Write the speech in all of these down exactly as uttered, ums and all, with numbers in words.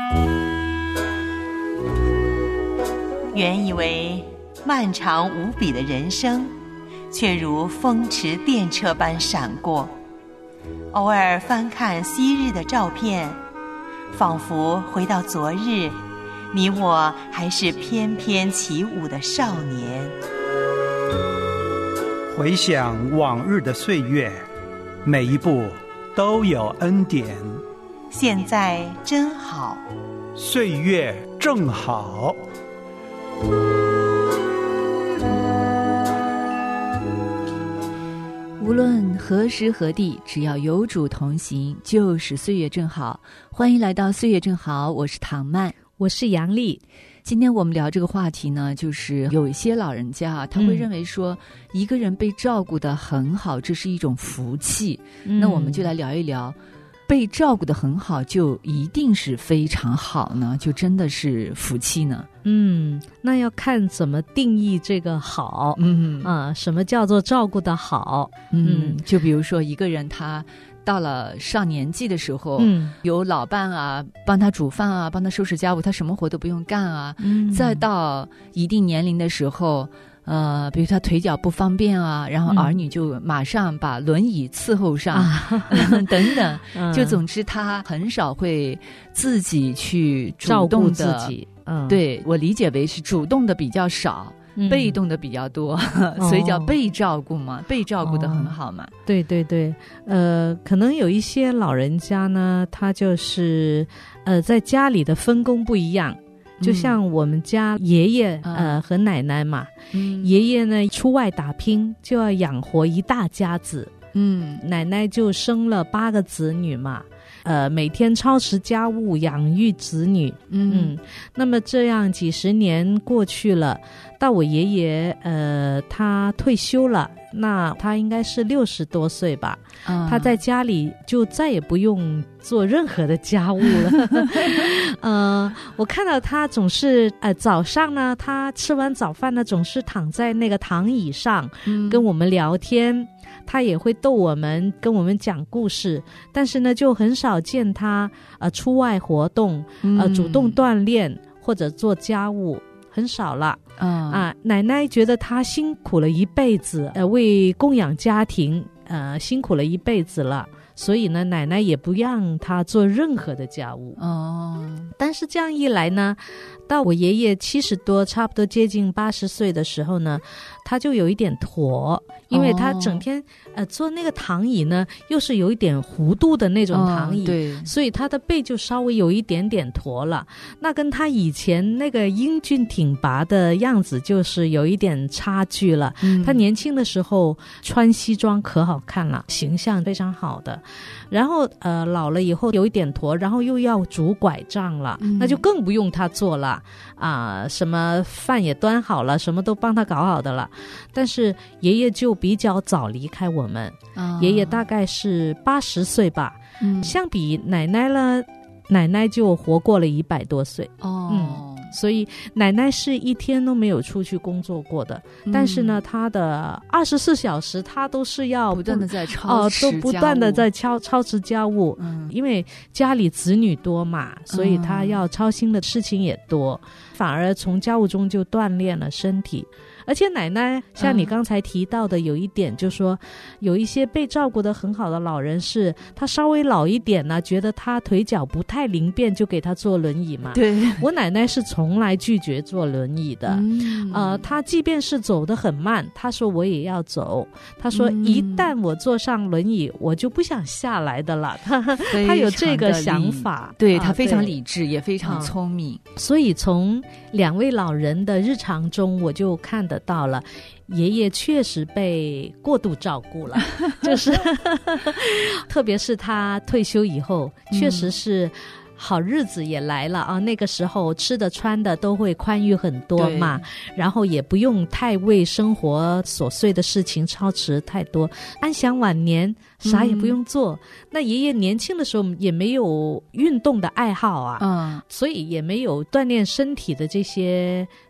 原以为漫长无比的人生，却如风驰电掣般闪过。偶尔翻看昔日的照片，仿佛回到昨日，你我还是翩翩起舞的少年。 回想往日的岁月，每一步都有恩典。 现在真好， 岁月正好。 无论何时何地，只要有主同行，就是岁月正好。欢迎来到岁月正好，我是唐曼， 我是杨丽。 今天我们聊这个话题呢，就是有一些老人家啊，他会认为说一个人被照顾得很好，这是一种福气。嗯、那我们就来聊一聊，被照顾得很好就一定是非常好呢？就真的是福气呢？ 嗯，那要看怎么定义这个好。嗯啊，什么叫做照顾得好？ 嗯，嗯就比如说一个人他到了上年纪的时候，嗯，有老伴啊，帮他煮饭啊，帮他收拾家务，他什么活都不用干啊。嗯，再到一定年龄的时候，呃，比如他腿脚不方便啊，然后儿女就马上把轮椅伺候上，嗯、等等。嗯、就总之，他很少会自己去主动的照顾自己。嗯， 对，我理解为是主动的比较少。嗯、被动的比较多，所以叫被照顾嘛，哦、被照顾得很好嘛。 对对对，呃，可能有一些老人家呢，他就是呃在家里的分工不一样。就像我们家爷爷、嗯、呃和奶奶嘛，嗯、爷爷呢出外打拼，就要养活一大家子。嗯，奶奶就生了八个子女嘛。呃，每天操持家务，养育子女。嗯, 嗯，那么这样几十年过去了，到我爷爷呃他退休了，那他应该是六十多岁吧。嗯、他在家里就再也不用做任何的家务了。呃，我看到他总是呃早上呢，他吃完早饭呢，总是躺在那个躺椅上、嗯、跟我们聊天。他也会逗我们，跟我们讲故事，但是呢，就很少见他呃出外活动，呃主动锻炼或者做家务，很少了。嗯、啊，奶奶觉得他辛苦了一辈子，呃，为供养家庭，呃，辛苦了一辈子了。所以呢，奶奶也不让他做任何的家务。哦，但是这样一来呢，到我爷爷七十多，差不多接近八十岁的时候呢，他就有一点驼，因为他整天、哦、呃坐那个躺椅呢，又是有一点弧度的那种躺椅、哦、对，所以他的背就稍微有一点点驼了。那跟他以前那个英俊挺拔的样子就是有一点差距了。嗯、他年轻的时候穿西装可好看了，形象非常好的。然后呃老了以后有一点驼，然后又要拄拐杖了、嗯、那就更不用他做了啊、呃，什么饭也端好了，什么都帮他搞好的了。但是爷爷就比较早离开我们、哦、爷爷大概是八十岁吧、嗯、相比奶奶了，奶奶就活过了一百多岁。哦，嗯，所以奶奶是一天都没有出去工作过的、嗯、但是呢她的二十四小时她都是要不断的在操持、 呃、都不断的在操操持家务、嗯、因为家里子女多嘛，所以她要操心的事情也多、嗯、反而从家务中就锻炼了身体。而且奶奶像你刚才提到的有一点、嗯、就是说有一些被照顾得很好的老人是他稍微老一点呢，觉得他腿脚不太灵便就给他坐轮椅嘛。对，我奶奶是从来拒绝坐轮椅的、嗯、呃，她即便是走得很慢，她说我也要走，她说一旦我坐上轮椅、嗯、我就不想下来的了。她有这个想法， 对，她非常理智、啊、也非常聪明、 嗯、所以从两位老人的日常中我就看得到了爷爷确实被过度照顾了。就是特别是他退休以后、嗯、确实是好日子也来了啊！那个时候吃的穿的都会宽裕很多嘛，然后也不用太为生活琐碎的事情操持太多，安享晚年，啥也不用做、嗯、那爷爷年轻的时候也没有运动的爱好啊，嗯，所以也没有锻炼身体的这些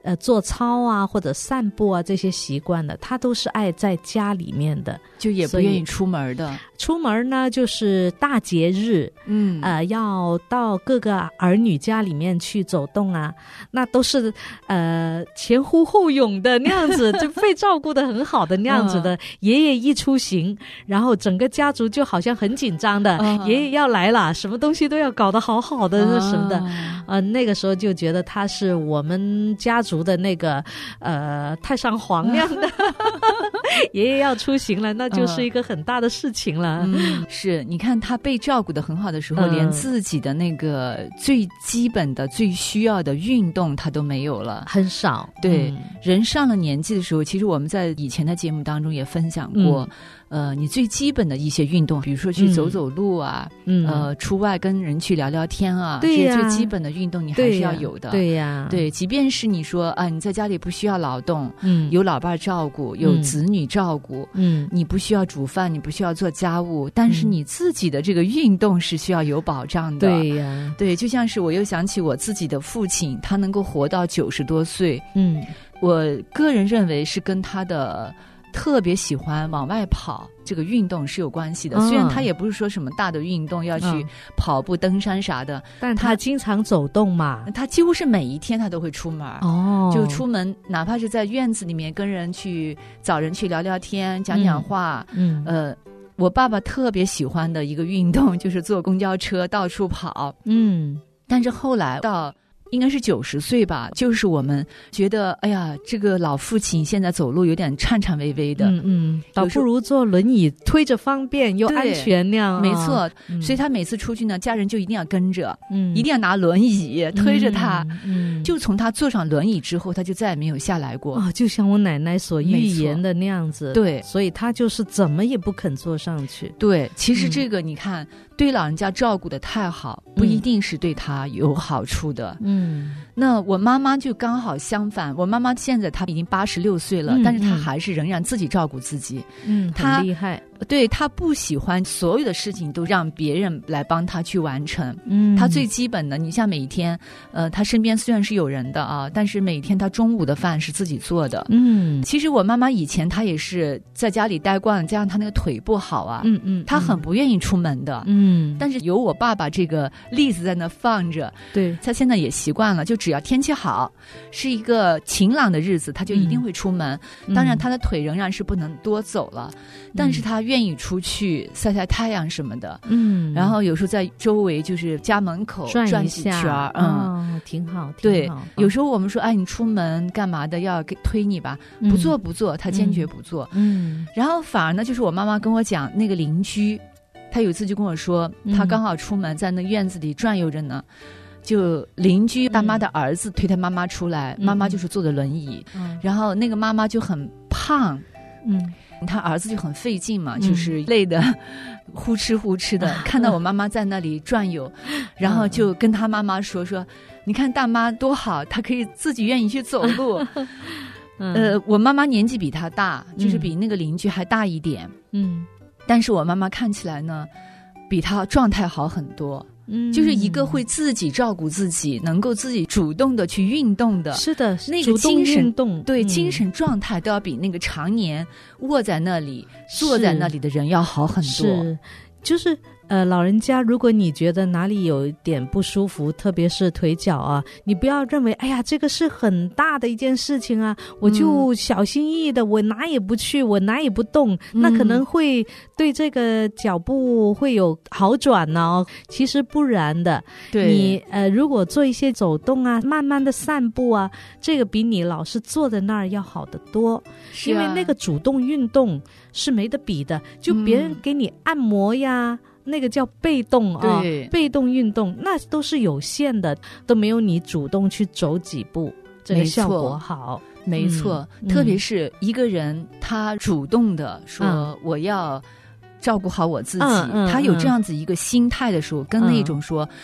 呃做操啊或者散步啊这些习惯的，他都是爱在家里面的， 就也不愿意出门的。 出门呢就是大节日，嗯，呃，要到各个儿女家里面去走动啊，那都是呃前呼后拥的那样子，就被照顾得很好的那样子的。嗯、爷爷一出行，然后整个家族就好像很紧张的，嗯、爷爷要来了，什么东西都要搞得好好的，嗯、什么的。呃，那个时候就觉得他是我们家族的那个呃太上皇那样的。爷爷要出行了，那就是一个很大的事情了。 嗯，是，你看他被照顾得很好的时候，嗯、连自己的那个最基本的、最需要的运动他都没有了， 很少。 对， 嗯、 人上了年纪的时候，其实我们在以前的节目当中也分享过。嗯呃，你最基本的一些运动，比如说去走走路啊，嗯、呃，出外跟人去聊聊天啊， 对呀， 这些最基本的运动你还是要有的。 对呀， 对，即便是你说啊，你在家里不需要劳动，嗯，有老伴照顾，有子女照顾，嗯，你不需要煮饭，你不需要做家务，但是你自己的这个运动是需要有保障的。 对呀， 对，就像是我又想起我自己的父亲，他能够活到九十多岁， 嗯， 我个人认为是跟他的特别喜欢往外跑这个运动是有关系的。嗯、虽然他也不是说什么大的运动要去跑步、嗯、登山啥的， 但他经常走动嘛， 他几乎是每一天他都会出门。 哦， 就出门哪怕是在院子里面跟人去找人去聊聊天、讲讲话。嗯，呃我爸爸特别喜欢的一个运动就是坐公交车到处跑。 嗯， 但是后来到应该是九十岁吧，就是我们觉得哎呀，这个老父亲现在走路有点颤颤巍巍的， 嗯嗯，倒不如坐轮椅推着方便又安全那样。 没错、嗯、所以他每次出去呢，家人就一定要跟着，嗯，一定要拿轮椅推着他，嗯，嗯就从他坐上轮椅之后他就再也没有下来过啊、哦，就像我奶奶所预言的那样子。 对， 所以他就是怎么也不肯坐上去。 对，其实这个你看、嗯、对老人家照顾的太好不一定是对他有好处的。 嗯嗯，那我妈妈就刚好相反，我妈妈现在她已经八十六岁了、嗯、但是她还是仍然自己照顾自己。 嗯，很厉害。 对，她不喜欢所有的事情都让别人来帮她去完成。 嗯， 她最基本的，你像每一天呃她身边虽然是有人的啊，但是每天她中午的饭是自己做的。 嗯， 其实我妈妈以前她也是在家里待惯了，加上她那个腿不好啊， 嗯嗯， 她很不愿意出门的。 嗯， 但是有我爸爸这个例子在那放着， 对， 她现在也习惯了，就只要天气好，是一个晴朗的日子，她就一定会出门。嗯、当然她的腿仍然是不能多走了，嗯、但是她愿意出去晒晒太阳什么的。 嗯， 然后有时候在周围就是家门口转几圈，嗯、 哦，挺好，挺好。 对，有时候我们说哎你出门干嘛的，要给推你吧，嗯、不做不做，她坚决不做。 嗯， 然后反而呢就是我妈妈跟我讲那个邻居，她有一次就跟我说，她刚好出门在那院子里转悠着呢，就邻居大妈的儿子推他妈妈出来，嗯、妈妈就是坐的轮椅，嗯、然后那个妈妈就很胖， 嗯， 他儿子就很费劲嘛，嗯、就是累的呼哧呼哧的，嗯、看到我妈妈在那里转悠，嗯、然后就跟他妈妈说说，你看大妈多好，她可以自己愿意去走路。嗯、呃，我妈妈年纪比她大，就是比那个邻居还大一点， 嗯， 但是我妈妈看起来呢，比她状态好很多。 嗯， 就是一个会自己照顾自己，能够自己主动的去运动的。 是的， 那个精神运动， 对、 嗯、 精神状态都要比那个常年卧在那里坐在那里的人要好很多。 是，就是呃，老人家，如果你觉得哪里有一点不舒服，特别是腿脚啊，你不要认为哎呀这个是很大的一件事情啊，我就小心翼翼的，嗯、我哪也不去，我哪也不动，嗯、那可能会对这个脚步会有好转呢。其实不然的， 对， 你呃如果做一些走动啊，慢慢的散步啊，这个比你老是坐在那儿要好得多。 是啊， 因为那个主动运动是没得比的，就别人给你按摩呀。嗯那个叫被动啊，被动运动那都是有限的，都没有你主动去走几步这个效果好。 没错，嗯、特别是一个人他主动的说我要照顾好我自己，嗯嗯嗯、他有这样子一个心态的时候，跟那种说。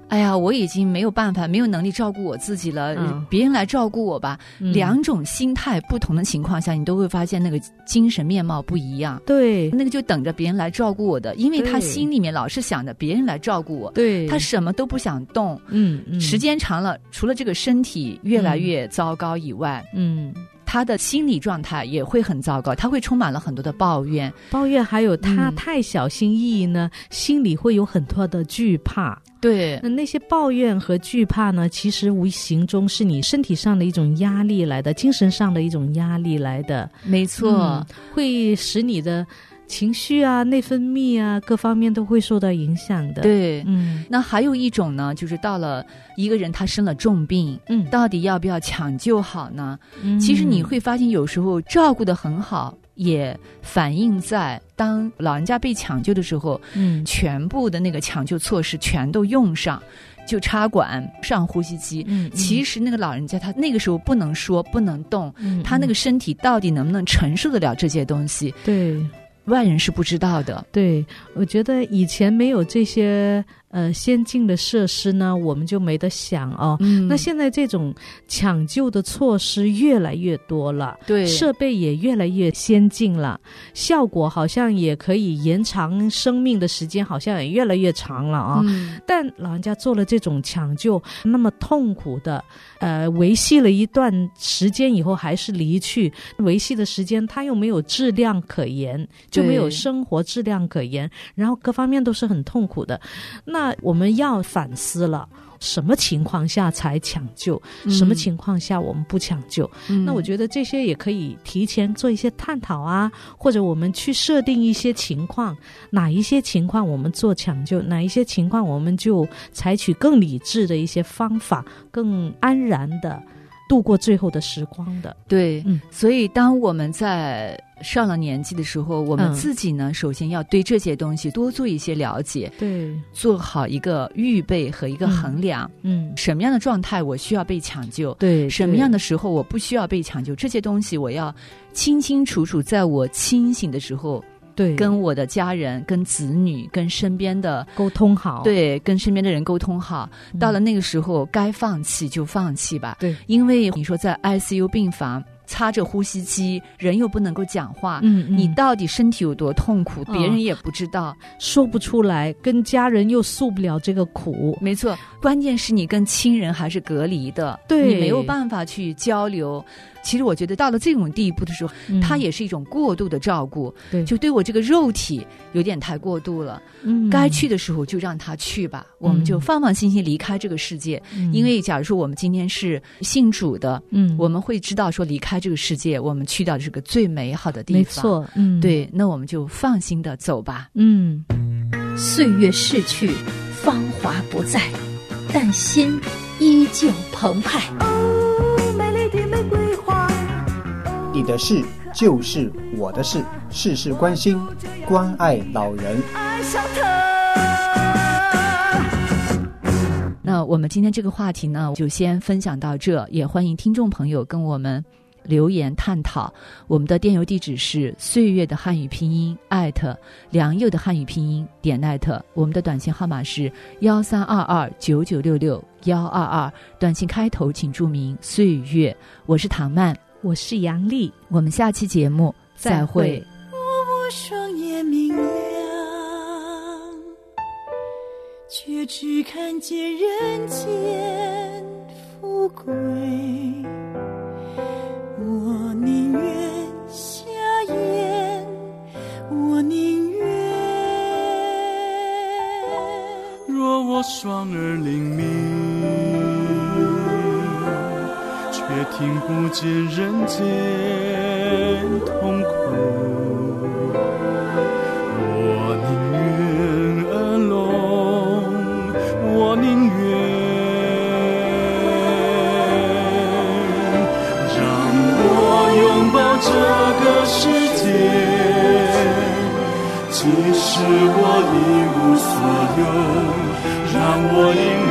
哎呀，我已经没有办法，没有能力照顾我自己了， 嗯、 别人来照顾我吧、嗯。两种心态不同的情况下，你都会发现那个精神面貌不一样。 对， 那个就等着别人来照顾我的，因为他心里面老是想着别人来照顾我， 对， 他什么都不想动。 嗯，嗯时间长了，除了这个身体越来越糟糕以外， 嗯。 他的心理状态也会很糟糕，他会充满了很多的抱怨， 抱怨还有他太小心翼翼呢、嗯，心里会有很多的惧怕。 对， 那那些抱怨和惧怕呢，其实无形中是你身体上的一种压力来的，精神上的一种压力来的。 没错， 嗯、会使你的情绪啊、内分泌啊各方面都会受到影响的。 对， 嗯， 那还有一种呢，就是到了一个人他生了重病， 嗯， 到底要不要抢救好呢？ 嗯， 其实你会发现有时候照顾得很好，也反映在当老人家被抢救的时候， 嗯， 全部的那个抢救措施全都用上，就插管上呼吸机。 嗯， 其实那个老人家他那个时候不能说不能动， 嗯， 他那个身体到底能不能承受得了这些东西？ 对， 外人是不知道的。 对，我觉得以前没有这些呃先进的设施呢，我们就没得想哦。 嗯， 那现在这种抢救的措施越来越多了， 对， 设备也越来越先进了，效果好像也可以延长生命的时间，好像也越来越长了啊、哦嗯。 但老人家做了这种抢救，那么痛苦的，呃，维系了一段时间以后还是离去，维系的时间他又没有质量可言，就没有生活质量可言，然后各方面都是很痛苦的。那我们要反思了，什么情况下才抢救、嗯、什么情况下我们不抢救、嗯、那我觉得这些也可以提前做一些探讨啊，或者我们去设定一些情况，哪一些情况我们做抢救，哪一些情况我们就采取更理智的一些方法，更安然的度过最后的时光的。 对、 嗯、 所以当我们在上了年纪的时候，我们自己呢、嗯、首先要对这些东西多做一些了解， 对， 做好一个预备和一个衡量。 嗯， 什么样的状态我需要被抢救， 对， 什么样的时候我不需要被抢救，这些东西我要清清楚楚在我清醒的时候， 对， 跟我的家人、跟子女、跟身边的沟通好， 对，跟身边的人沟通好、嗯、到了那个时候该放弃就放弃吧。 对， 因为你说在 I C U 病房插着呼吸机，人又不能够讲话， 嗯嗯， 你到底身体有多痛苦、嗯、别人也不知道， 说不出来，跟家人又诉不了这个苦。 没错，关键是你跟亲人还是隔离的， 对， 你没有办法去交流。其实我觉得到了这种地步的时候、嗯、它也是一种过度的照顾， 对， 就对我这个肉体有点太过度了。 嗯， 该去的时候就让他去吧、嗯、我们就放放心心离开这个世界、嗯、因为假如说我们今天是信主的，嗯，我们会知道说离开这个世界我们去到的是个最美好的地方， 没错，嗯， 对，那我们就放心的走吧。 嗯， 岁月逝去，芳华不再，但心依旧澎湃。 哦，美丽的玫瑰花， 你的事就是我的事，事事关心，关爱老人。 爱上他。 那我们今天这个话题呢，就先分享到这，也欢迎听众朋友跟我们留言探讨。我们的电邮地址是岁月的汉语拼音艾特良友的汉语拼音点艾特，我们的短信号码是幺三二二九九六六幺二二，短信开头请注明岁月。我是唐曼， 我是杨丽， 我们下期节目再会。 我双眼明亮，却只看见人间富贵。我宁愿瞎眼，我宁愿。 若我双耳灵敏，却听不见人间痛苦。我宁愿耳聋，我宁愿让我拥抱这个世界，即使我一无所有，让我因